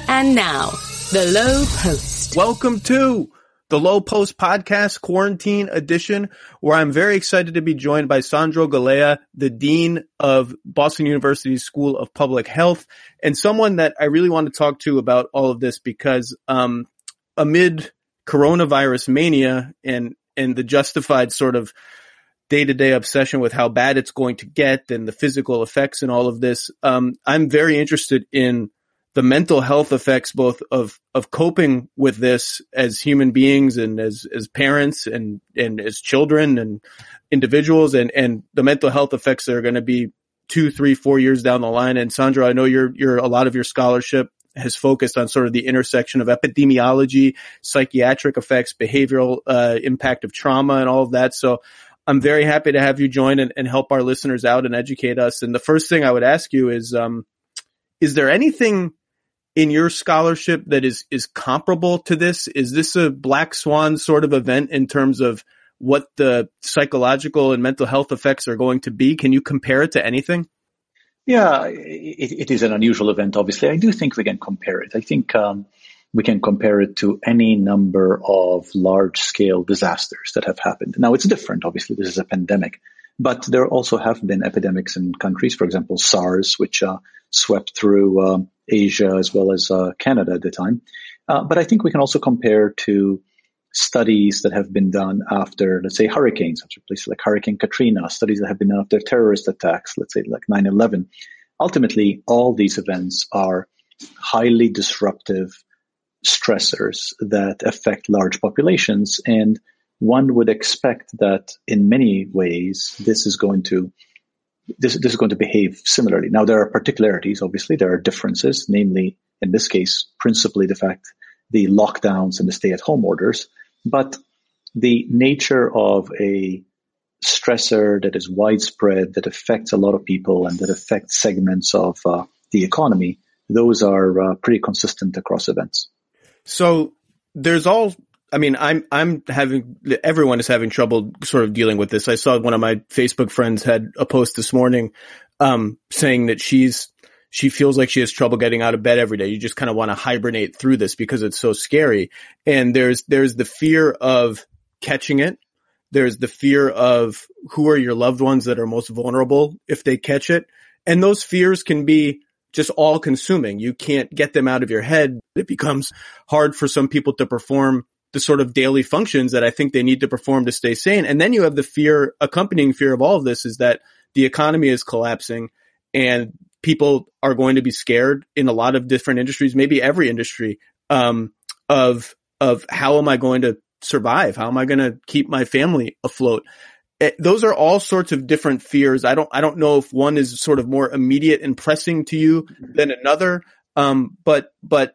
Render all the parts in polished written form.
And now, The Low Post. Welcome to The Low Post Podcast Quarantine Edition, where I'm very excited to be joined by Sandro Galea, the Dean of Boston University's School of Public Health, and someone that I really want to talk to about all of this because amid coronavirus mania and the justified sort of day-to-day obsession with how bad it's going to get and the physical effects and all of this, I'm very interested in the mental health effects both of coping with this as human beings and as parents and as children and individuals and the mental health effects that are going to be 2, 3, 4 years down the line. And Sandro, I know you're a lot of your scholarship has focused on sort of the intersection of epidemiology, psychiatric effects, behavioral impact of trauma and all of that. So I'm very happy to have you join and help our listeners out and educate us. And the first thing I would ask you is there anything in your scholarship that is comparable to this? Is this a black swan sort of event in terms of what the psychological and mental health effects are going to be? Can you compare it to anything? Yeah, it is an unusual event, obviously. I do think we can compare it. I think we can compare it to any number of large-scale disasters that have happened. Now, it's different. Obviously, this is a pandemic. But there also have been epidemics in countries, for example, SARS, which swept through Asia as well as Canada at the time. But I think we can also compare to studies that have been done after, let's say, hurricanes, after places like Hurricane Katrina, studies that have been done after terrorist attacks, let's say like 9/11. Ultimately, all these events are highly disruptive stressors that affect large populations, and one would expect that in many ways this is going to behave similarly. Now, there are particularities, obviously. There are differences, namely, in this case, principally the lockdowns and the stay-at-home orders. But the nature of a stressor that is widespread, that affects a lot of people and that affects segments of the economy, those are pretty consistent across events. So there's everyone is having trouble sort of dealing with this. I saw one of my Facebook friends had a post this morning, saying that she feels like she has trouble getting out of bed every day. You just kind of want to hibernate through this because it's so scary. And there's the fear of catching it. There's the fear of who are your loved ones that are most vulnerable if they catch it. And those fears can be just all consuming. You can't get them out of your head. It becomes hard for some people to perform the sort of daily functions that I think they need to perform to stay sane. And then you have the accompanying fear of all of this is that the economy is collapsing and people are going to be scared in a lot of different industries, maybe every industry, of how am I going to survive? How am I going to keep my family afloat? Those are all sorts of different fears. I don't know if one is sort of more immediate and pressing to you than another. But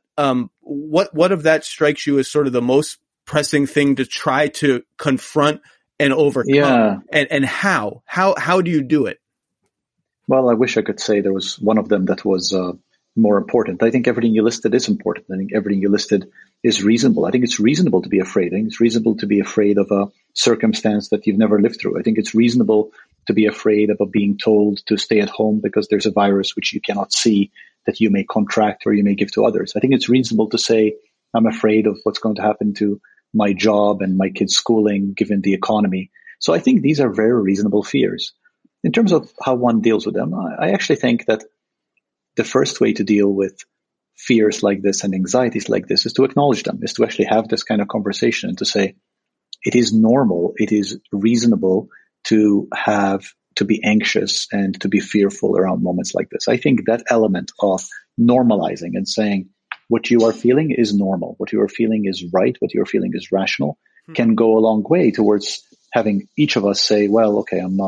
what of that strikes you as sort of the most pressing thing to try to confront and overcome? Yeah. And how do you do it? Well, I wish I could say there was one of them that was more important. I think everything you listed is important. I think everything you listed is reasonable. I think it's reasonable to be afraid. I think it's reasonable to be afraid of a circumstance that you've never lived through. I think it's reasonable to be afraid about being told to stay at home because there's a virus which you cannot see that you may contract or you may give to others. I think it's reasonable to say, I'm afraid of what's going to happen to my job and my kids' schooling given the economy. So I think these are very reasonable fears. In terms of how one deals with them, I actually think that the first way to deal with fears like this and anxieties like this is to acknowledge them, is to actually have this kind of conversation and to say, it is normal, it is reasonable to be anxious and to be fearful around moments like this. I think that element of normalizing and saying what you are feeling is normal, what you are feeling is right, what you are feeling is rational, can go a long way towards having each of us say, well, okay, I'm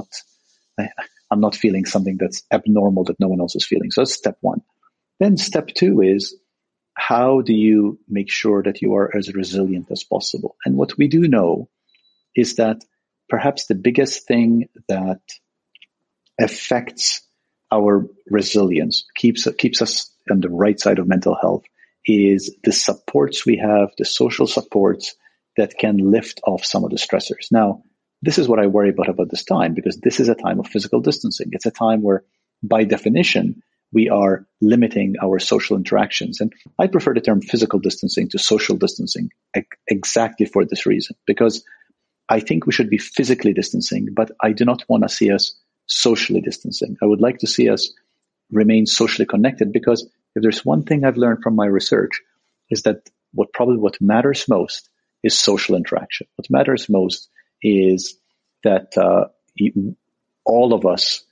not feeling something that's abnormal that no one else is feeling. So that's step one. Then step two is, how do you make sure that you are as resilient as possible? And what we do know is that perhaps the biggest thing that affects our resilience, keeps us on the right side of mental health, is the supports we have, the social supports that can lift off some of the stressors. Now, this is what I worry about this time, because this is a time of physical distancing. It's a time where, by definition, we are limiting our social interactions. And I prefer the term physical distancing to social distancing exactly for this reason, because I think we should be physically distancing, but I do not want to see us socially distancing. I would like to see us remain socially connected, because if there's one thing I've learned from my research is that what matters most is social interaction. What matters most is that all of us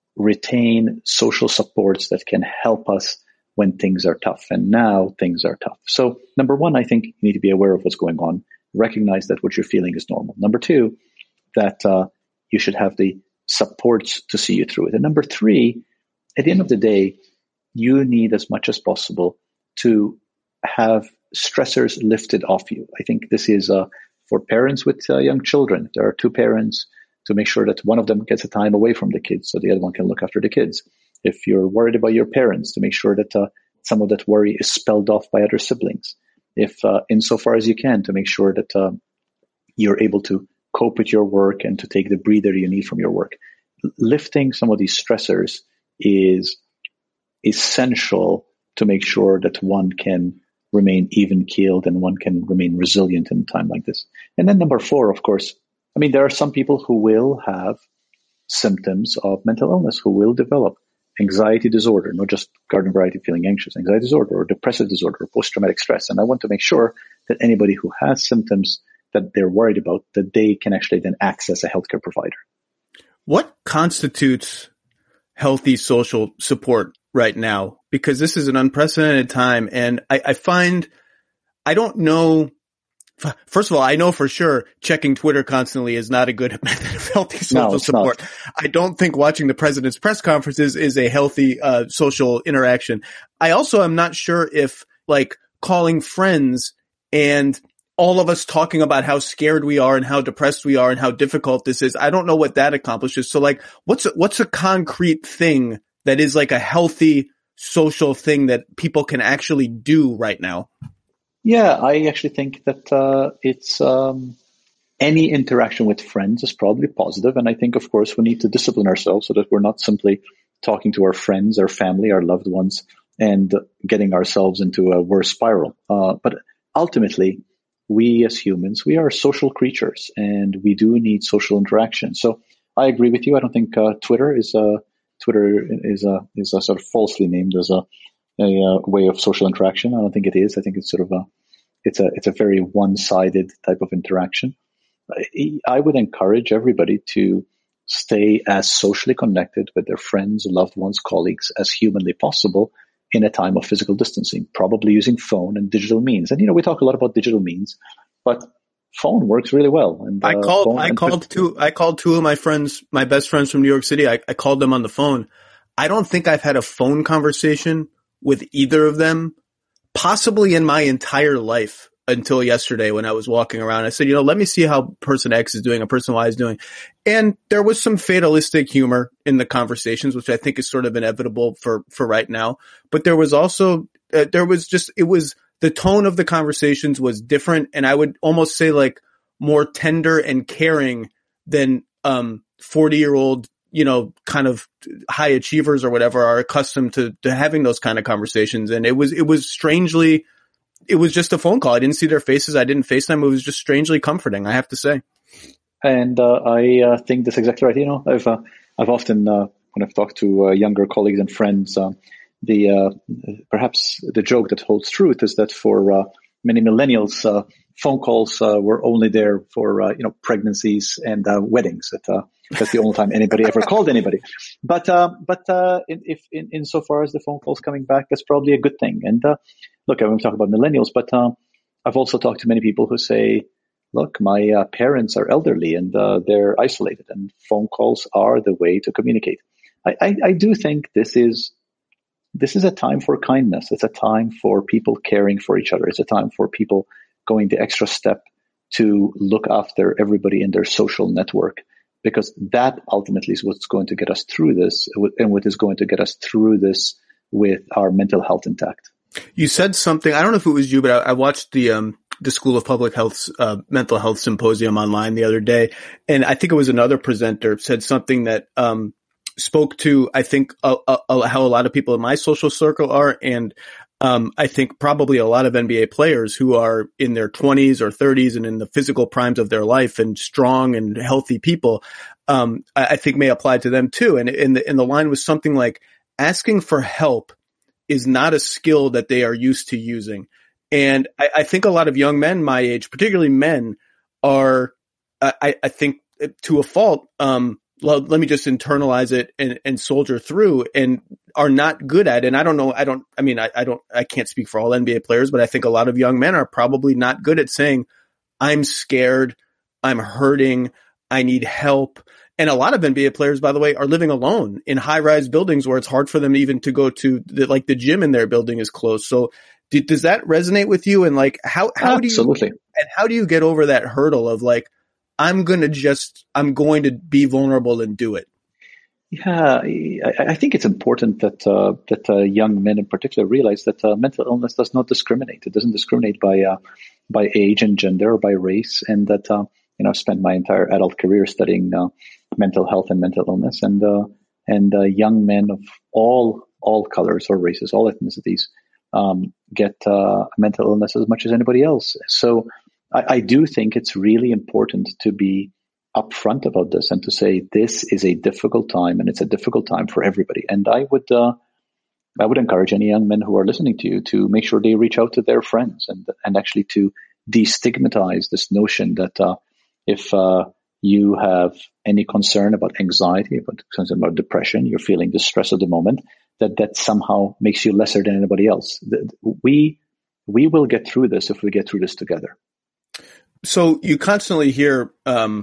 retain social supports that can help us when things are tough. And now things are tough. So number one, I think you need to be aware of what's going on. Recognize that what you're feeling is normal. Number two, that you should have the supports to see you through it. And number three, at the end of the day, you need as much as possible to have stressors lifted off you. I think this is for parents with young children. There are two parents, to make sure that one of them gets a time away from the kids so the other one can look after the kids. If you're worried about your parents, to make sure that some of that worry is spelled off by other siblings. If insofar as you can, to make sure that you're able to cope with your work and to take the breather you need from your work. Lifting some of these stressors is essential to make sure that one can remain even-keeled and one can remain resilient in a time like this. And then number four, of course, I mean, there are some people who will have symptoms of mental illness, who will develop anxiety disorder, not just garden variety feeling anxious, anxiety disorder or depressive disorder or post-traumatic stress. And I want to make sure that anybody who has symptoms that they're worried about, that they can actually then access a healthcare provider. What constitutes healthy social support right now? Because this is an unprecedented time, and I find, I don't know. First of all, I know for sure checking Twitter constantly is not a good method of healthy social support. Not. I don't think watching the president's press conferences is a healthy social interaction. I also am not sure if like calling friends and all of us talking about how scared we are and how depressed we are and how difficult this is, I don't know what that accomplishes. So like, what's a concrete thing that is like a healthy social thing that people can actually do right now? Yeah, I actually think that it's any interaction with friends is probably positive. And I think, of course, we need to discipline ourselves so that we're not simply talking to our friends, our family, our loved ones, and getting ourselves into a worse spiral. But ultimately, we as humans, we are social creatures, and we do need social interaction. So I agree with you. I don't think Twitter is a sort of falsely named as a way of social interaction. I don't think it is. I think it's sort of it's a very one-sided type of interaction. I would encourage everybody to stay as socially connected with their friends, loved ones, colleagues as humanly possible in a time of physical distancing, probably using phone and digital means. And, we talk a lot about digital means, but phone works really well. And I called two of my friends, my best friends from New York City. I called them on the phone. I don't think I've had a phone conversation with either of them, possibly in my entire life until yesterday when I was walking around. I said, let me see how person X is doing, or person Y is doing. And there was some fatalistic humor in the conversations, which I think is sort of inevitable for right now. But there was also, the tone of the conversations was different. And I would almost say like more tender and caring than 40-year-old, kind of high achievers or whatever are accustomed to having those kind of conversations. And it was just a phone call. I didn't see their faces. I didn't FaceTime. It was just strangely comforting, I have to say. And I think that's exactly right. I've often, when I've talked to younger colleagues and friends, perhaps the joke that holds truth is that for many millennials, phone calls were only there for pregnancies and weddings. That's the only time anybody ever called anybody. But if insofar as the phone calls coming back, that's probably a good thing. And look, I won't talk about millennials, but I've also talked to many people who say, look, my parents are elderly and they're isolated, and phone calls are the way to communicate. I do think this is a time for kindness. It's a time for people caring for each other. It's a time for people going the extra step to look after everybody in their social network, because that ultimately is what's going to get us through this, and what is going to get us through this with our mental health intact. You said something, I don't know if it was you, but I watched the School of Public Health's mental health symposium online the other day, and I think it was another presenter said something that spoke to, I think, how a lot of people in my social circle are. And I think probably a lot of NBA players who are in their 20s or 30s and in the physical primes of their life and strong and healthy people, I think may apply to them too. And the line was something like, asking for help is not a skill that they are used to using. And I think a lot of young men my age, particularly men, are, I think to a fault, let me just internalize it and soldier through, and are not good at it. And I can't speak for all NBA players, but I think a lot of young men are probably not good at saying, I'm scared, I'm hurting, I need help. And a lot of NBA players, by the way, are living alone in high-rise buildings where it's hard for them even to go to the gym in their building is closed. So does that resonate with you? And like, how Absolutely. do you get over that hurdle of like, I'm going to be vulnerable and do it? Yeah, I think it's important that young men in particular realize that mental illness does not discriminate. It doesn't discriminate by age and gender or by race, and that I've spent my entire adult career studying mental health and mental illness, and young men of all colors or races, all ethnicities, get mental illness as much as anybody else. So I do think it's really important to be upfront about this and to say this is a difficult time, and it's a difficult time for everybody. And I would encourage any young men who are listening to you to make sure they reach out to their friends and actually to destigmatize this notion that if you have any concern about anxiety, concern about depression, you're feeling the stress of the moment, that somehow makes you lesser than anybody else. We will get through this if we get through this together. So you constantly hear,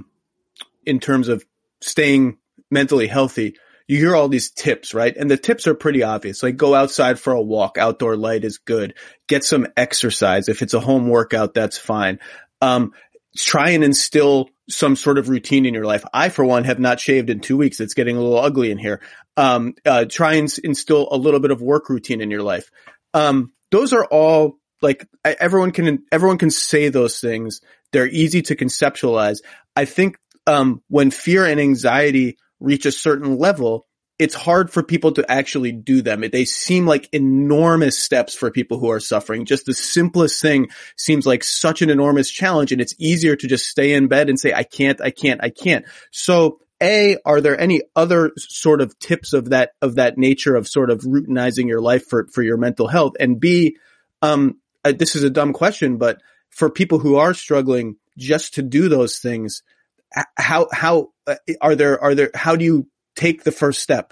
in terms of staying mentally healthy, you hear all these tips, right? And the tips are pretty obvious. Like, go outside for a walk. Outdoor light is good. Get some exercise. If it's a home workout, that's fine. Try and instill some sort of routine in your life. I, for one, have not shaved in 2 weeks. It's getting a little ugly in here. Try and instill a little bit of work routine in your life. Those are all like, everyone can say those things. They're easy to conceptualize. I think, when fear and anxiety reach a certain level, it's hard for people to actually do them. They seem like enormous steps for people who are suffering. Just the simplest thing seems like such an enormous challenge, and it's easier to just stay in bed and say, I can't. So A, are there any other sort of tips of that nature of sort of routinizing your life for your mental health? And B, this is a dumb question, but for people who are struggling just to do those things, how do you take the first step?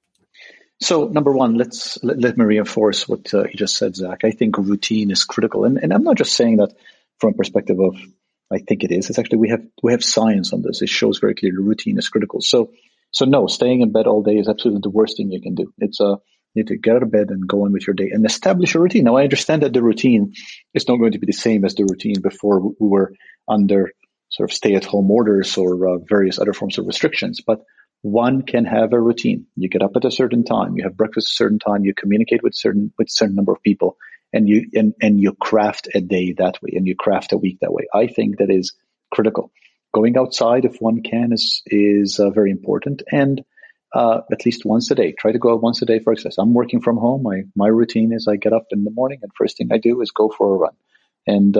So number one, let me reinforce what you just said, Zach. I think routine is critical. And I'm not just saying that from a perspective of, I think it is. It's actually, we have science on this. It shows very clearly routine is critical. So no, staying in bed all day is absolutely the worst thing you can do. It's you need to get out of bed and go on with your day and establish a routine. Now, I understand that the routine is not going to be the same as the routine before we were under sort of stay-at-home orders or various other forms of restrictions, but one can have a routine. You get up at a certain time, you have breakfast at a certain time, you communicate with a certain number of people, and you craft a day that way, and you craft a week that way. I think that is critical. Going outside, if one can, is very important, and at least once a day. Try to go out once a day for exercise. I'm working from home. My routine is I get up in the morning, and first thing I do is go for a run, and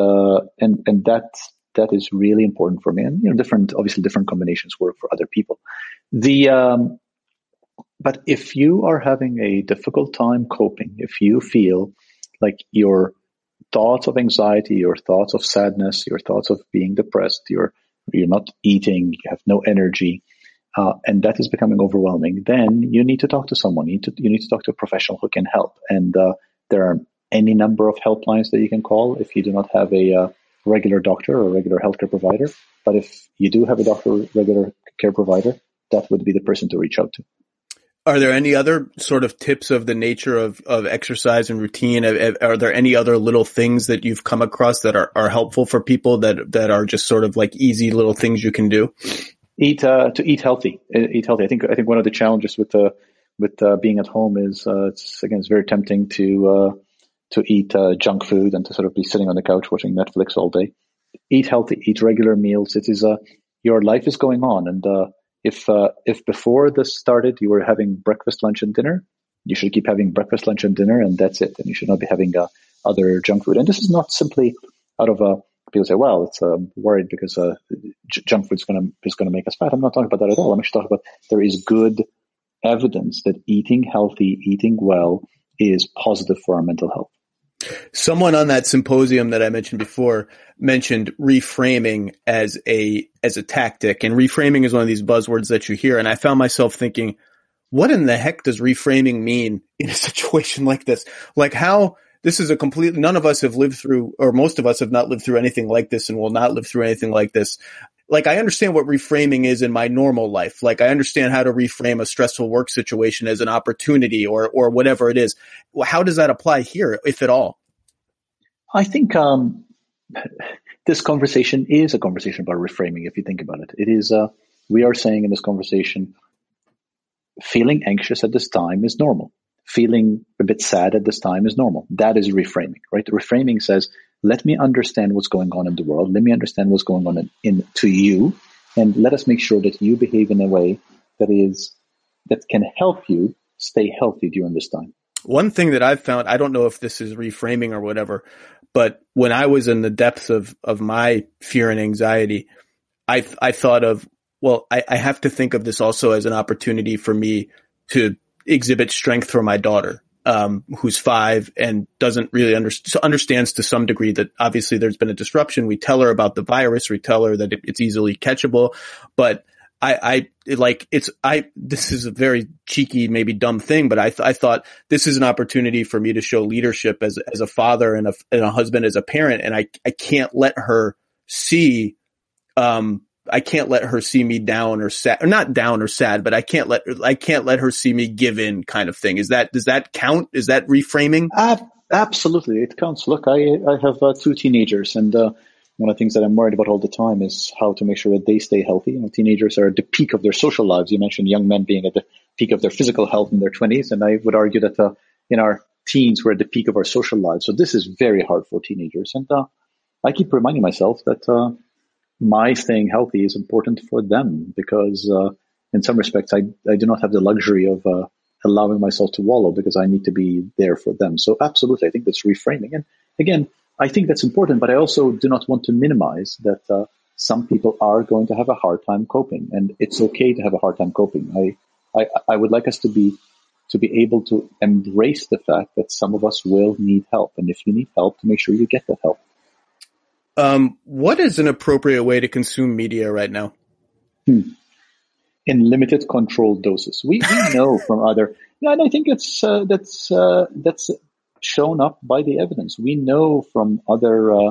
that is really important for me. And obviously different combinations work for other people. But if you are having a difficult time coping, if you feel like your thoughts of anxiety, your thoughts of sadness, your thoughts of being depressed, you're not eating, you have no energy, and that is becoming overwhelming, then you need to talk to someone. You need to talk to a professional who can help. And there are any number of helplines that you can call if you do not have a regular doctor or regular healthcare provider. But if you do have a doctor or regular care provider, that would be the person to reach out to. Are there any other sort of tips of the nature of exercise and routine? Are there any other little things that you've come across that are helpful for people that are just sort of like easy little things you can do? Eat healthy. Eat healthy. I think one of the challenges with being at home is it's very tempting to eat junk food and to sort of be sitting on the couch watching Netflix all day. Eat healthy, eat regular meals. It is your life is going on, and If before this started you were having breakfast, lunch, and dinner, you should keep having breakfast, lunch, and dinner, and that's it. And you should not be having other junk food. And this is not simply out of people say, well, it's worried because junk food is going to make us fat. I'm not talking about that at all. I'm actually talking about there is good evidence that eating healthy, eating well is positive for our mental health. Someone on that symposium that I mentioned before mentioned reframing as a tactic, and reframing is one of these buzzwords that you hear. And I found myself thinking, what in the heck does reframing mean in a situation like this? Like how this is none of us have lived through, or most of us have not lived through anything like this and will not live through anything like this. Like I understand what reframing is in my normal life. Like I understand how to reframe a stressful work situation as an opportunity or whatever it is. How does that apply here, if at all? I think this conversation is a conversation about reframing. If you think about it, it is. We are saying in this conversation, feeling anxious at this time is normal. Feeling a bit sad at this time is normal. That is reframing, right? Reframing says, let me understand what's going on in the world. Let me understand what's going on to you. And let us make sure that you behave in a way that can help you stay healthy during this time. One thing that I've found, I don't know if this is reframing or whatever, but when I was in the depths of my fear and anxiety, I thought of, well, I have to think of this also as an opportunity for me to exhibit strength for my daughter, who's 5 and doesn't really understands to some degree that obviously there's been a disruption. We tell her about the virus. We tell her that it's easily catchable, but this is a very cheeky, maybe dumb thing, but I thought this is an opportunity for me to show leadership as a father and a husband, as a parent. And I can't let her see, I can't let her see me down or sad, or not down or sad, but I can't let her see me give in, kind of thing. Does that count? Is that reframing? Absolutely. It counts. Look, I have 2 teenagers, and one of the things that I'm worried about all the time is how to make sure that they stay healthy. You know, teenagers are at the peak of their social lives. You mentioned young men being at the peak of their physical health in their 20s. And I would argue that in our teens, we're at the peak of our social lives. So this is very hard for teenagers. And I keep reminding myself that my staying healthy is important for them because in some respects, I do not have the luxury of allowing myself to wallow because I need to be there for them. So absolutely, I think that's reframing. And again, I think that's important, but I also do not want to minimize that some people are going to have a hard time coping, and it's okay to have a hard time coping. I would like us to be able to embrace the fact that some of us will need help, and if you need help, to make sure you get that help. What is an appropriate way to consume media right now? In limited, controlled doses. We know from other, and I think that's shown up by the evidence. We know from other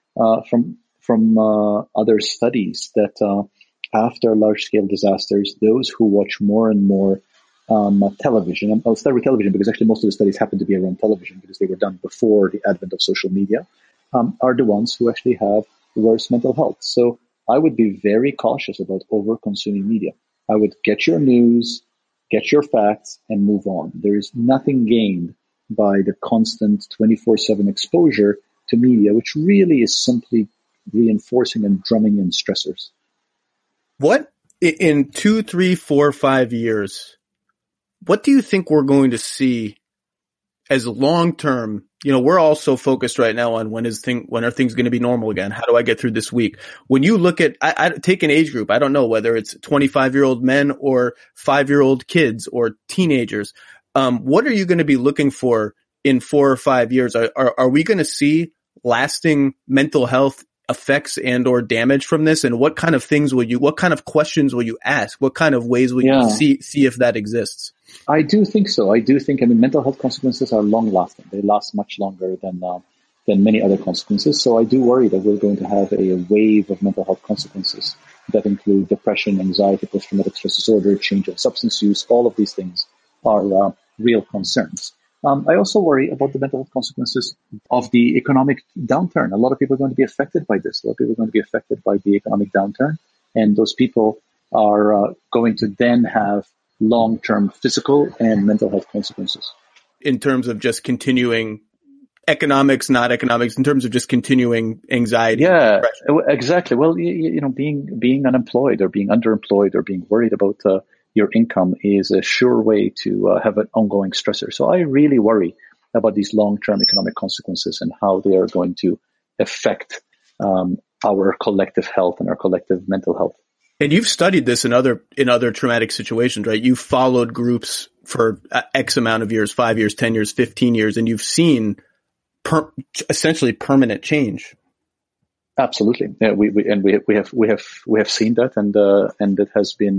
other studies that after large-scale disasters, those who watch more and more television, I'll start with television because actually most of the studies happen to be around television because they were done before the advent of social media, are the ones who actually have worse mental health. So I would be very cautious about over-consuming media. I would get your news, get your facts, and move on. There is nothing gained by the constant 24/7 exposure to media, which really is simply reinforcing and drumming in stressors. What, in 2, 3, 4, 5 years, what do you think we're going to see as long-term? You know, we're all so focused right now on when are things going to be normal again? How do I get through this week? When you look at, I take an age group, I don't know whether it's 25-year-old men or 5-year-old kids or teenagers. What are you going to be looking for in 4 or 5 years? Are we going to see lasting mental health effects and or damage from this? And what kind of questions will you ask? What kind of ways will you see if that exists? I do think so. Mental health consequences are long lasting. They last much longer than many other consequences. So I do worry that we're going to have a wave of mental health consequences that include depression, anxiety, post-traumatic stress disorder, change of substance use. All of these things are real concerns. I also worry about the mental health consequences of the economic downturn. A lot of people are going to be affected by this. A lot of people are going to be affected by the economic downturn. And those people are going to then have long-term physical and mental health consequences. In terms of just continuing economics, not economics, in terms of just continuing anxiety. Yeah, exactly. Well, being unemployed or being underemployed or being worried about your income is a sure way to have an ongoing stressor. So I really worry about these long-term economic consequences and how they are going to affect our collective health and our collective mental health. And you've studied this in other traumatic situations, right? You've followed groups for X amount of years, 5 years, 10 years, 15 years, and you've seen essentially permanent change. Absolutely. Yeah, we have seen that, and it has been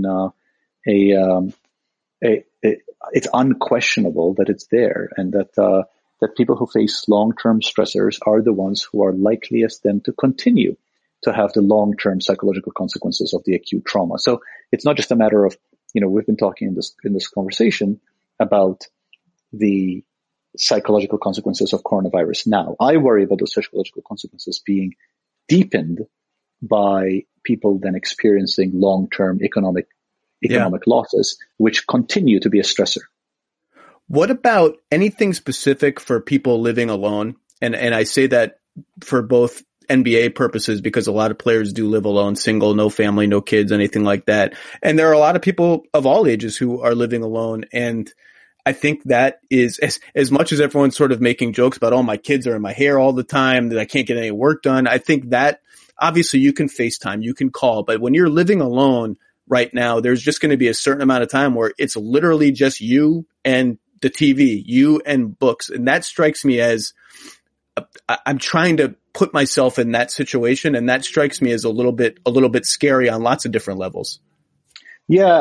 it's unquestionable that it's there, and that people who face long-term stressors are the ones who are likeliest then to continue to have the long-term psychological consequences of the acute trauma. So it's not just a matter of, we've been talking in this conversation about the psychological consequences of coronavirus. Now, I worry about those psychological consequences being deepened by people then experiencing long-term economic losses, which continue to be a stressor. What about anything specific for people living alone? And I say that for both NBA purposes, because a lot of players do live alone, single, no family, no kids, anything like that. And there are a lot of people of all ages who are living alone. And I think that is as much as everyone's sort of making jokes about, oh, my kids are in my hair all the time, that I can't get any work done. I think that obviously you can FaceTime, you can call, but when you're living alone right now, there's just going to be a certain amount of time where it's literally just you and the TV, you and books. And that strikes me as I'm trying to put myself in that situation, and that strikes me as a little bit scary on lots of different levels. Yeah,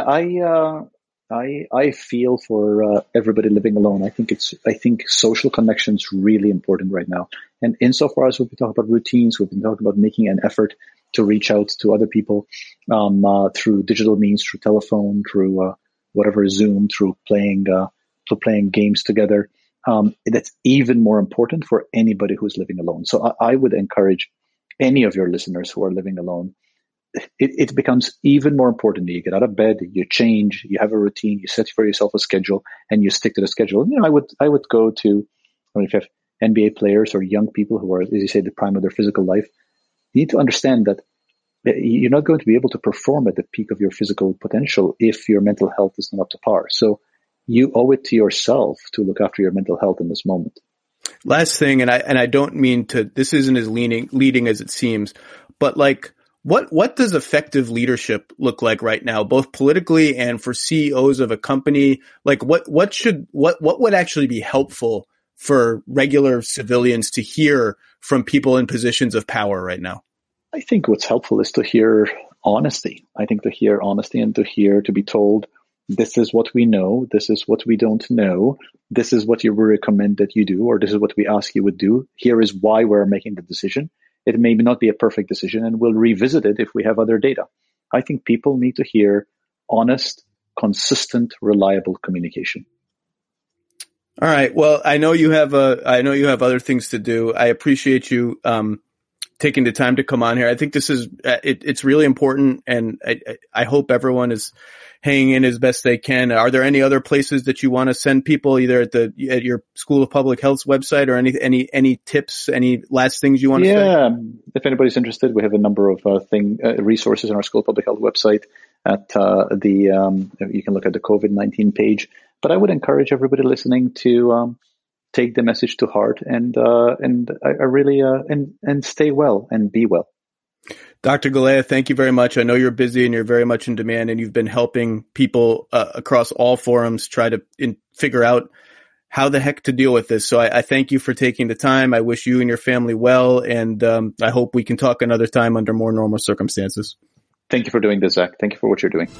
I feel for everybody living alone. I think social connection's really important right now. And insofar as we've been talking about routines, we've been talking about making an effort to reach out to other people through digital means, through telephone, through whatever Zoom, through playing games together. That's even more important for anybody who's living alone. So I would encourage any of your listeners who are living alone. It becomes even more important that you get out of bed, you change, you have a routine, you set for yourself a schedule, and you stick to the schedule. I would go to, if you have NBA players or young people who are, as you say, the prime of their physical life, you need to understand that you're not going to be able to perform at the peak of your physical potential if your mental health is not up to par. So you owe it to yourself to look after your mental health in this moment. Last thing, and I don't mean to, this isn't as leading as it seems, but like, what does effective leadership look like right now, both politically and for CEOs of a company? Like what would actually be helpful for regular civilians to hear from people in positions of power right now? I think what's helpful is to hear honesty. I think to hear honesty and to be told, this is what we know, this is what we don't know, this is what you recommend that you do, or this is what we ask you would do. Here is why we're making the decision. It may not be a perfect decision, and we'll revisit it if we have other data. I think people need to hear honest, consistent, reliable communication. All right. Well, I know you have other things to do. I appreciate you taking the time to come on here. I think this is it's really important, and I hope everyone is hanging in as best they can. Are there any other places that you want to send people, either at your School of Public Health's website, or any tips, any last things you want to say? Yeah, if anybody's interested, we have a number of resources on our School of Public Health website. You can look at the COVID-19 page. But I would encourage everybody listening to take the message to heart and stay well and be well. Dr. Galea, thank you very much. I know you're busy and you're very much in demand, and you've been helping people across all forums try to figure out how the heck to deal with this. So I thank you for taking the time. I wish you and your family well, and I hope we can talk another time under more normal circumstances. Thank you for doing this, Zach. Thank you for what you're doing.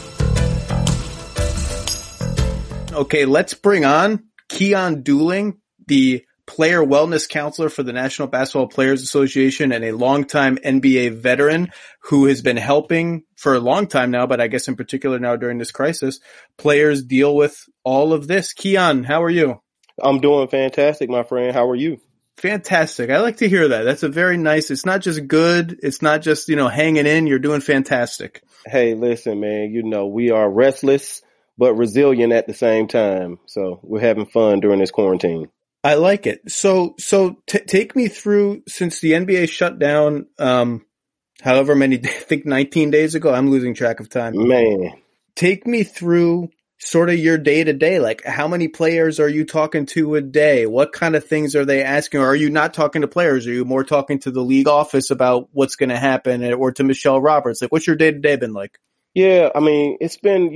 Okay, let's bring on Keyon Dooling, the player wellness counselor for the National Basketball Players Association and a longtime NBA veteran who has been helping for a long time now, but I guess in particular now during this crisis, players deal with all of this. Keyon, how are you? I'm doing fantastic, my friend. How are you? Fantastic. I like to hear that. That's a very nice, it's not just good. It's not just, hanging in. You're doing fantastic. Hey, listen, man, we are restless, but resilient at the same time. So we're having fun during this quarantine. I like it. So take me through, since the NBA shut down, however many, I think 19 days ago, I'm losing track of time. Man. Take me through sort of your day to day. Like, how many players are you talking to a day? What kind of things are they asking? Or are you not talking to players? Are you more talking to the league office about what's going to happen, or to Michelle Roberts? Like, what's your day to day been like? Yeah, I mean, it's been,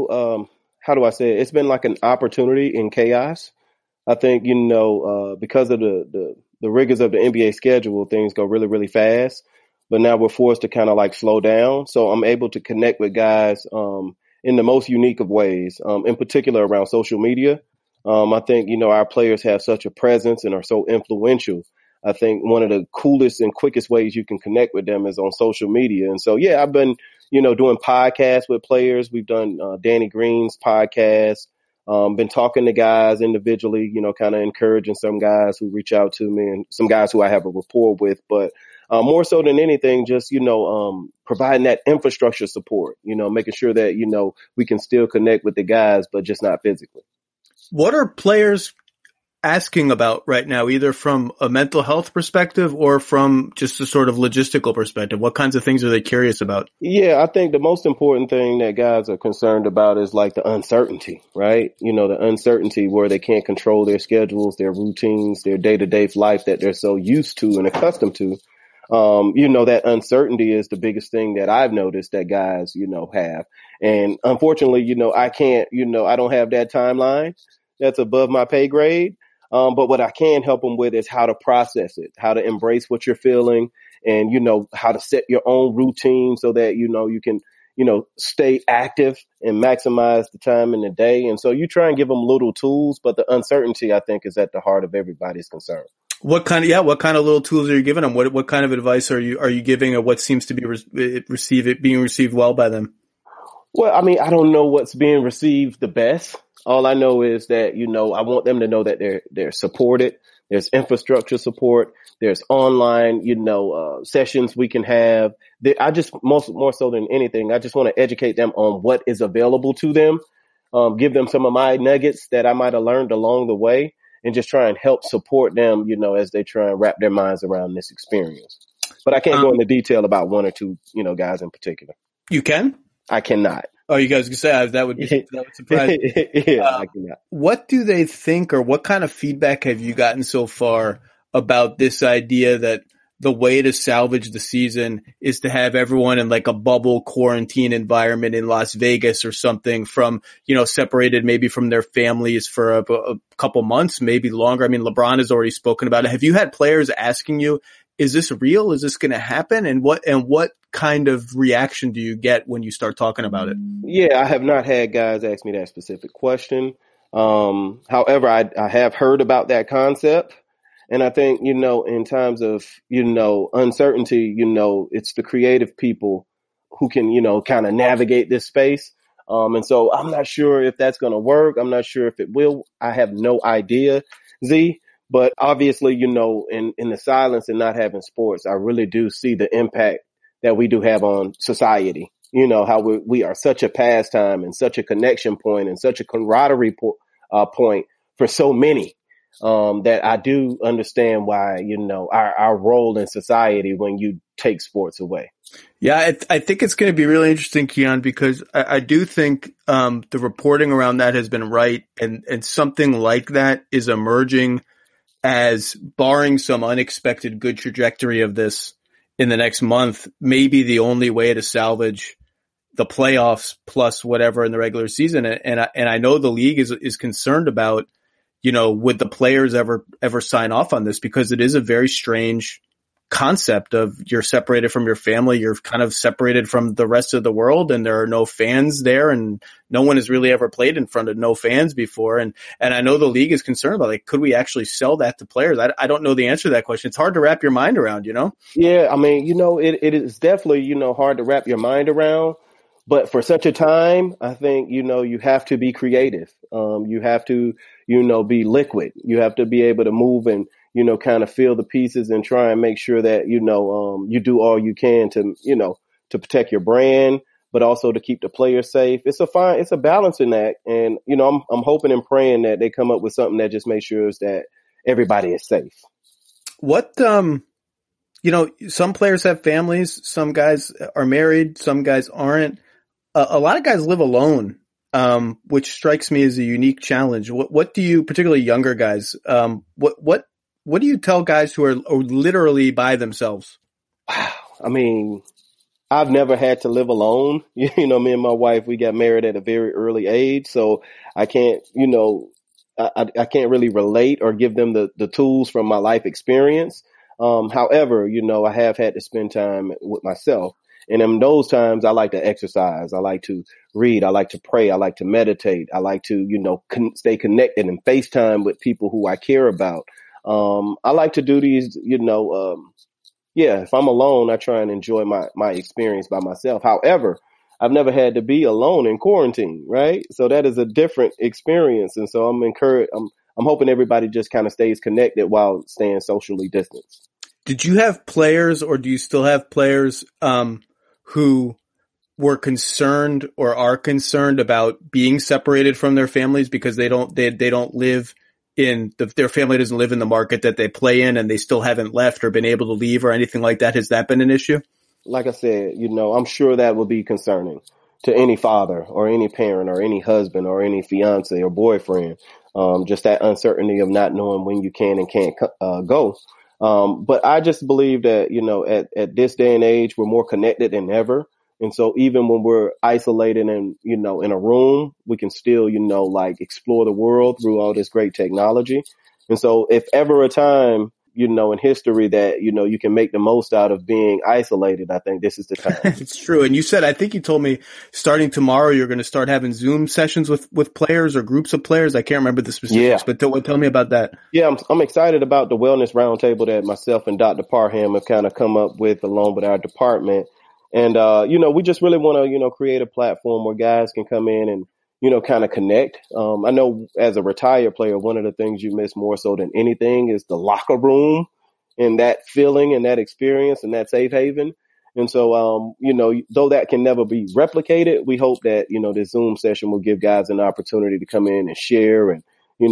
how do I say it? It's been like an opportunity in chaos. I think, because of the rigors of the NBA schedule, things go really, really fast. But now we're forced to kind of like slow down. So I'm able to connect with guys in the most unique of ways, in particular around social media. I think, our players have such a presence and are so influential. I think one of the coolest and quickest ways you can connect with them is on social media. And so, yeah, I've been, doing podcasts with players. We've done Danny Green's podcast, been talking to guys individually, kind of encouraging some guys who reach out to me and some guys who I have a rapport with. But more so than anything, just, providing that infrastructure support, making sure that, we can still connect with the guys, but just not physically. What are players asking about right now, either from a mental health perspective or from just a sort of logistical perspective? What kinds of things are they curious about? Yeah, I think the most important thing that guys are concerned about is like the uncertainty, right? The uncertainty where they can't control their schedules, their routines, their day-to-day life that they're so used to and accustomed to. That uncertainty is the biggest thing that I've noticed that guys, have. And unfortunately, I can't, I don't have that timeline that's above my pay grade. But what I can help them with is how to process it, how to embrace what you're feeling and, how to set your own routine so that, you can, stay active and maximize the time in the day. And so you try and give them little tools, but the uncertainty, I think, is at the heart of everybody's concern. What kind of little tools are you giving them? What kind of advice are you giving, or what seems to be being received well by them? Well, I mean, I don't know what's being received the best. All I know is that, I want them to know that they're supported. There's infrastructure support. There's online, sessions we can have. I just more so than anything, I just want to educate them on what is available to them. Give them some of my nuggets that I might have learned along the way, and just try and help support them, as they try and wrap their minds around this experience. But I can't go into detail about one or two, guys in particular. You can? I cannot. Oh, you guys can say that would surprise me. Yeah, I cannot. What do they think, or what kind of feedback have you gotten so far about this idea that the way to salvage the season is to have everyone in like a bubble quarantine environment in Las Vegas or something, from, separated maybe from their families for a couple months, maybe longer? I mean, LeBron has already spoken about it. Have you had players asking you, is this real? Is this going to happen? And what kind of reaction do you get when you start talking about it? Yeah, I have not had guys ask me that specific question. However, I have heard about that concept. And I think, in times of, uncertainty, it's the creative people who can, kind of navigate this space. And so I'm not sure if that's going to work. I'm not sure if it will. I have no idea, Z. But obviously, in the silence and not having sports, I really do see the impact that we do have on society. How we are such a pastime and such a connection point and such a camaraderie point for so many. That I do understand why, our role in society when you take sports away. Yeah, I think it's going to be really interesting, Keon, because I do think the reporting around that has been right, and something like that is emerging as, barring some unexpected good trajectory of this in the next month, maybe the only way to salvage the playoffs plus whatever in the regular season. And I know the league is concerned about, would the players ever sign off on this, because it is a very strange concept of you're separated from your family. You're kind of separated from the rest of the world, and there are no fans there, and no one has really ever played in front of no fans before. And I know the league is concerned about, like, could we actually sell that to players? I don't know the answer to that question. It's hard to wrap your mind around, Yeah. I mean, it is definitely, hard to wrap your mind around. But for such a time, I think, you have to be creative. You have to, be liquid. You have to be able to move and, kind of feel the pieces and try and make sure that, you do all you can to, to protect your brand, but also to keep the players safe. It's a balancing act. And, I'm hoping and praying that they come up with something that just makes sure that everybody is safe. What, some players have families. Some guys are married. Some guys aren't. A lot of guys live alone, which strikes me as a unique challenge. What do you, particularly younger guys, what do you tell guys who are literally by themselves? Wow. I mean, I've never had to live alone. Me and my wife, we got married at a very early age. So I can't, I can't really relate or give them the tools from my life experience. However, I have had to spend time with myself. And in those times, I like to exercise. I like to read. I like to pray. I like to meditate. I like to, stay connected and FaceTime with people who I care about. I like to do these, if I'm alone, I try and enjoy my experience by myself. However, I've never had to be alone in quarantine, right? So that is a different experience. And so I'm encouraged. I'm hoping everybody just kind of stays connected while staying socially distanced. Did you have players, or do you still have players, who were concerned or are concerned about being separated from their families because they don't live in their family doesn't live in the market that they play in, and they still haven't left or been able to leave or anything like that? Has that been an issue? Like I said, I'm sure that would be concerning to any father or any parent or any husband or any fiance or boyfriend. Just that uncertainty of not knowing when you can and can't go. But I just believe that, at this day and age, we're more connected than ever. And so even when we're isolated and, in a room, we can still, explore the world through all this great technology. And so if ever a time, in history that, you can make the most out of being isolated, I think this is the time. It's true. And I think you told me starting tomorrow, you're going to start having Zoom sessions with players or groups of players. I can't remember the specifics, but tell me about that. Yeah, I'm excited about the wellness roundtable that myself and Dr. Parham have kind of come up with along with our department. And, we just really want to, create a platform where guys can come in and, kind of connect. I know as a retired player, one of the things you miss more so than anything is the locker room and that feeling and that experience and that safe haven. And so, though that can never be replicated, we hope that, this Zoom session will give guys an opportunity to come in and share and,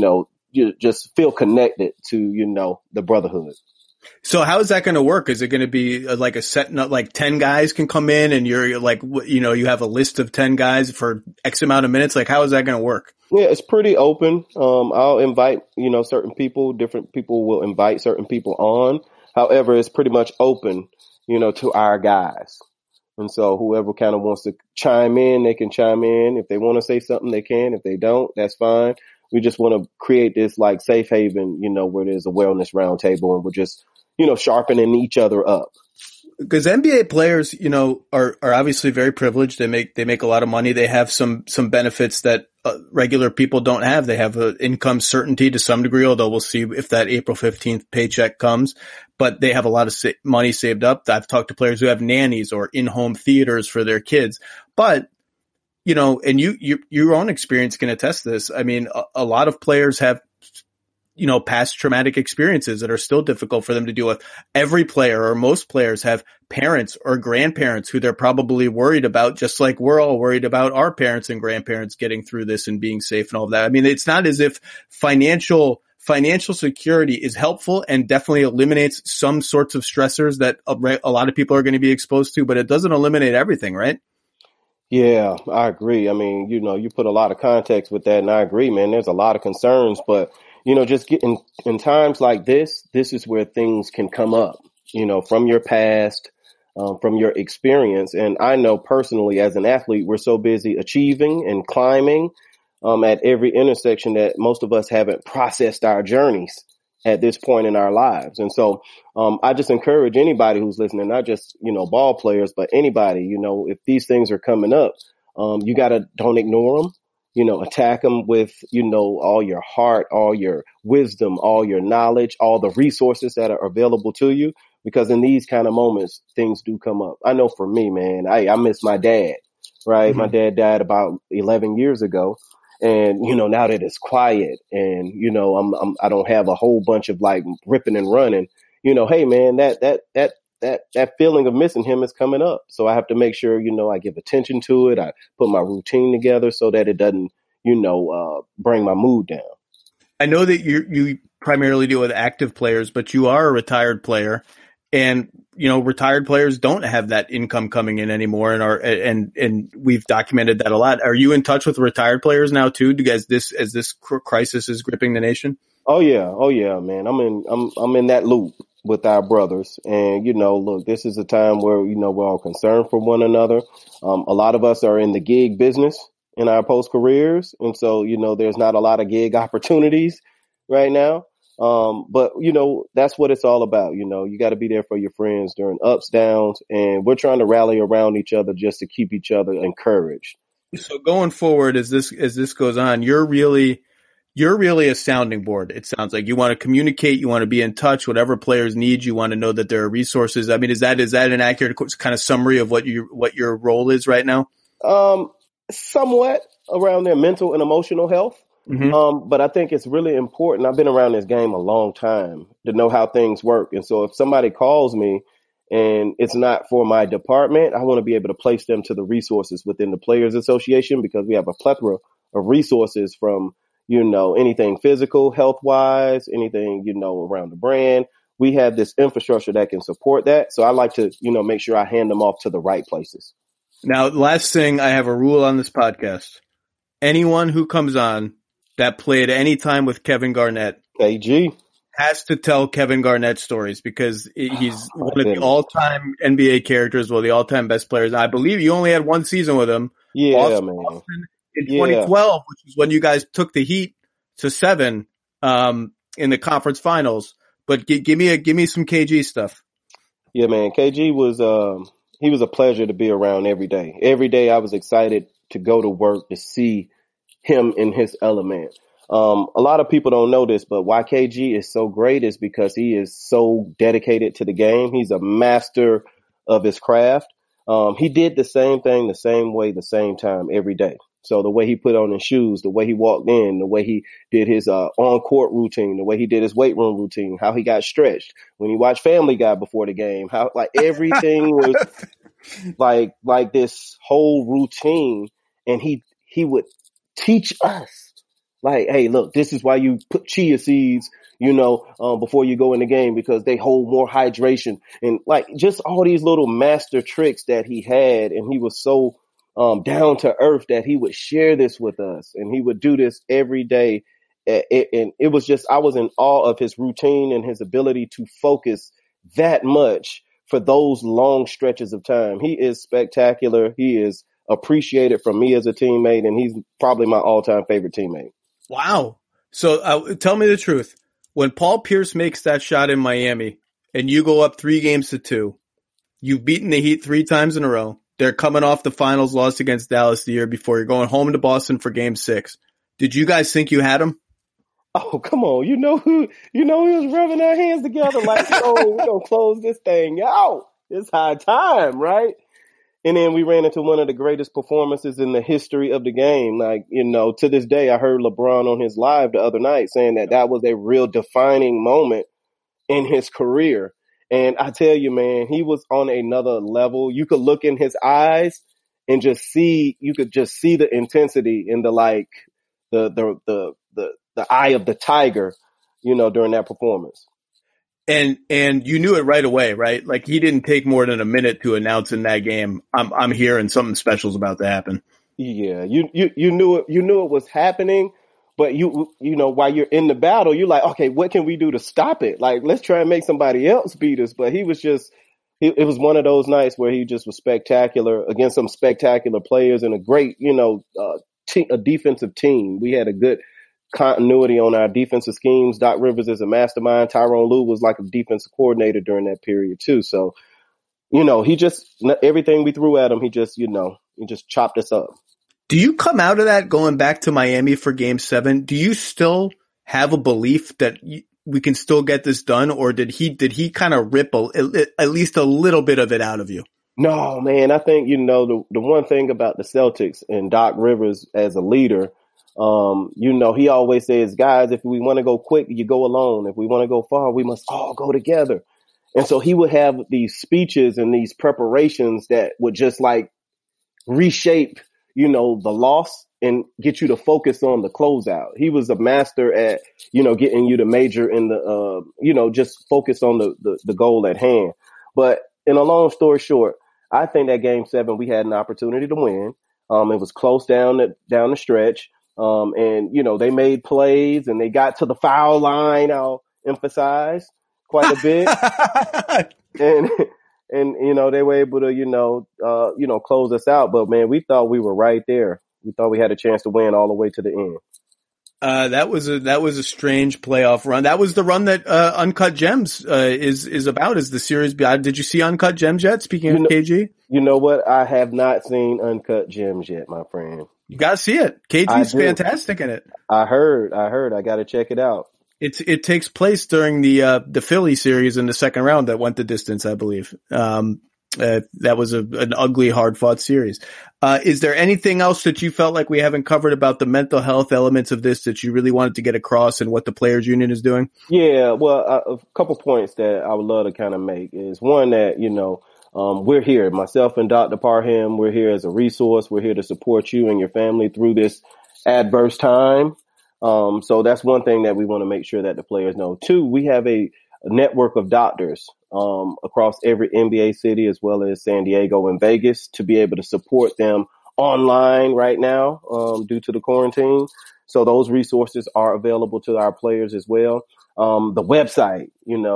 you just feel connected to, the brotherhood. So how is that going to work? Is it going to be like a set, like 10 guys can come in and you're like, you have a list of 10 guys for X amount of minutes? Like, how is that going to work? Yeah, it's pretty open. I'll invite, certain people, different people will invite certain people on. However, it's pretty much open, to our guys. And so whoever kind of wants to chime in, they can chime in. If they want to say something, they can. If they don't, that's fine. We just want to create this like safe haven, where there's a wellness roundtable and we're just, sharpening each other up. Because NBA players, are obviously very privileged. They make a lot of money. They have some benefits that regular people don't have. They have income certainty to some degree, although we'll see if that April 15th paycheck comes. But they have a lot of money saved up. I've talked to players who have nannies or in-home theaters for their kids. But, and your own experience can attest to this. I mean, a lot of players have past traumatic experiences that are still difficult for them to deal with. Every player or most players have parents or grandparents who they're probably worried about, just like we're all worried about our parents and grandparents getting through this and being safe and all of that. I mean, it's not as if financial security is helpful and definitely eliminates some sorts of stressors that a lot of people are going to be exposed to, but it doesn't eliminate everything, right? Yeah, I agree. I mean, you put a lot of context with that, and I agree, man. There's a lot of concerns, but just getting in times like this is where things can come up, from your past, from your experience. And I know personally as an athlete, we're so busy achieving and climbing, at every intersection that most of us haven't processed our journeys at this point in our lives. And so, I just encourage anybody who's listening, not just, ball players, but anybody, if these things are coming up, don't ignore them. Attack them with, all your heart, all your wisdom, all your knowledge, all the resources that are available to you. Because in these kind of moments, things do come up. I know for me, man, I miss my dad, right? Mm-hmm. My dad died about 11 years ago. And, now that it's quiet and, I don't have a whole bunch of like ripping and running, hey, man, that feeling of missing him is coming up. So I have to make sure, I give attention to it. I put my routine together so that it doesn't, bring my mood down. I know that you primarily deal with active players, but you are a retired player, and retired players don't have that income coming in anymore, and we've documented that a lot. Are you in touch with retired players now too? As this crisis is gripping the nation? Oh yeah, man. I'm in that loop with our brothers, and look, this is a time where we're all concerned for one another. A lot of us are in the gig business in our post careers, and so there's not a lot of gig opportunities right now. But that's what it's all about. You got to be there for your friends during ups, downs, and we're trying to rally around each other just to keep each other encouraged. So going forward, as this goes on, you're really a sounding board. It sounds like you want to communicate, you want to be in touch, whatever players need, you want to know that there are resources. I mean, is that an accurate kind of summary of what your role is right now? Somewhat around their mental and emotional health. Mm-hmm. But I think it's really important. I've been around this game a long time to know how things work. And so if somebody calls me and it's not for my department, I want to be able to place them to the resources within the Players Association, because we have a plethora of resources from, anything physical, health wise, anything, around the brand. We have this infrastructure that can support that. So I like to, make sure I hand them off to the right places. Now, last thing, I have a rule on this podcast. Anyone who comes on that played any time with Kevin Garnett, KG, has to tell Kevin Garnett stories, because he's one of the all-time NBA characters, the all-time best players. I believe you only had one season with him. Yeah, Boston, man. In 2012, which is when you guys took the Heat to 7 in the conference finals. But give me some KG stuff. Yeah, man. KG was he was a pleasure to be around every day. Every day I was excited to go to work to see him in his element. A lot of people don't know this, but why KG is so great is because he is so dedicated to the game. He's a master of his craft. He did the same thing, the same way, the same time every day. So the way he put on his shoes, the way he walked in, the way he did his on-court routine, the way he did his weight room routine, how he got stretched, when he watched Family Guy before the game, how everything was like this whole routine. And he would teach us, hey, look, this is why you put chia seeds, before you go in the game, because they hold more hydration, and just all these little master tricks that he had. And he was so down to earth that he would share this with us, and he would do this every day. And it was just, I was in awe of his routine and his ability to focus that much for those long stretches of time. He is spectacular. He is appreciated from me as a teammate, and he's probably my all-time favorite teammate. Wow. So tell me the truth. When Paul Pierce makes that shot in Miami and you go up 3-2, you've beaten the Heat 3 times in a row. They're coming off the finals loss against Dallas the year before. You're going home to Boston for game 6. Did you guys think you had him? Oh, come on. We was rubbing our hands together like, we're going to close this thing out. It's high time, right? And then we ran into one of the greatest performances in the history of the game. To this day, I heard LeBron on his live the other night saying that was a real defining moment in his career. And I tell you, man, he was on another level. You could look in his eyes and you could just see the intensity in the eye of the tiger, during that performance. And you knew it right away, right? He didn't take more than a minute to announce in that game, I'm here and something special's about to happen. Yeah, you knew it was happening. But while you're in the battle, you're like, okay, what can we do to stop it? Let's try and make somebody else beat us. But he was just, it was one of those nights where he just was spectacular against some spectacular players and a great, a defensive team. We had a good continuity on our defensive schemes. Doc Rivers is a mastermind. Tyronn Lue was like a defensive coordinator during that period too. So, he just, everything we threw at him, he just chopped us up. Do you come out of that going back to Miami for game 7? Do you still have a belief that we can still get this done? Or did he kind of rip at least a little bit of it out of you? No, man. I think, the one thing about the Celtics and Doc Rivers as a leader, he always says, guys, if we want to go quick, you go alone. If we want to go far, we must all go together. And so he would have these speeches and these preparations that would just reshape, the loss and get you to focus on the closeout. He was a master at, getting you to major in the, just focus on the goal at hand. But in a long story short, I think that game 7, we had an opportunity to win. It was close down the stretch. And, they made plays and they got to the foul line. I'll emphasize quite a bit. And, they were able to, close us out. But man, we thought we were right there. We thought we had a chance to win all the way to the end. That was a strange playoff run. That was the run that, Uncut Gems, is about, is the series. Did you see Uncut Gems yet? Speaking of KG? You know what? I have not seen Uncut Gems yet, my friend. You gotta see it. KG's fantastic in it. I heard. I gotta check it out. It takes place during the Philly series in the second round that went the distance, I believe. That was an ugly, hard fought series. Is there anything else that you felt like we haven't covered about the mental health elements of this that you really wanted to get across and what the players union is doing? Yeah, well, a couple points that I would love to kind of make is one that, we're here, myself and Dr. Parham, we're here as a resource. We're here to support you and your family through this adverse time. So that's one thing that we want to make sure that the players know. 2, we have a network of doctors across every NBA city as well as San Diego and Vegas to be able to support them online right now due to the quarantine. So those resources are available to our players as well. The website,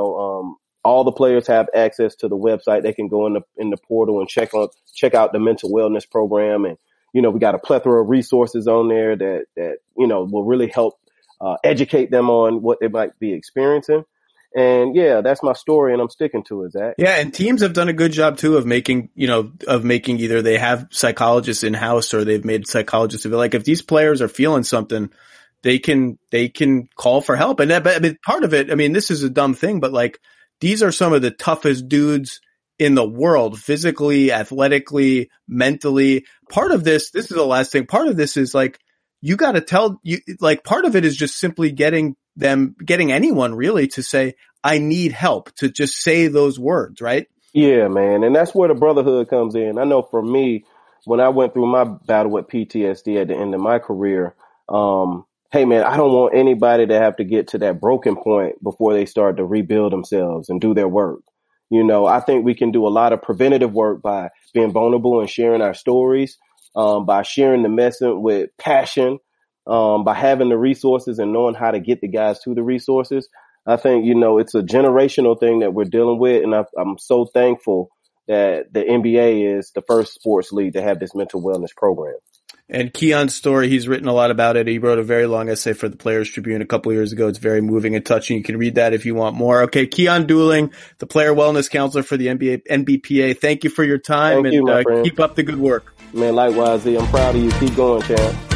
all the players have access to the website. They can go in the portal and check out the mental wellness program. And, we got a plethora of resources on there that will really help educate them on what they might be experiencing. And yeah, that's my story and I'm sticking to it, Zach. Yeah. And teams have done a good job too of making either they have psychologists in house or they've made psychologists like if these players are feeling something, they can call for help. And part of it, this is a dumb thing, but like these are some of the toughest dudes in the world, physically, athletically, mentally. Part of this is the last thing. Part of this is like, you got to part of it is just simply getting anyone really to say, I need help, to just say those words, right? Yeah, man. And that's where the brotherhood comes in. I know for me, when I went through my battle with PTSD at the end of my career, hey man, I don't want anybody to have to get to that broken point before they start to rebuild themselves and do their work. I think we can do a lot of preventative work by being vulnerable and sharing our stories, by sharing the message with passion, by having the resources and knowing how to get the guys to the resources. I think, it's a generational thing that we're dealing with. And I'm so thankful that the NBA is the first sports league to have this mental wellness program. And Keon's story, he's written a lot about it. He wrote a very long essay for the Players Tribune a couple of years ago. It's very moving and touching. You can read that if you want more. Okay, Keon Dooling, the player wellness counselor for the NBPA. Thank you for your time. Thank you, my friend. Keep up the good work. Man, likewise, Z. I'm proud of you. Keep going, champ.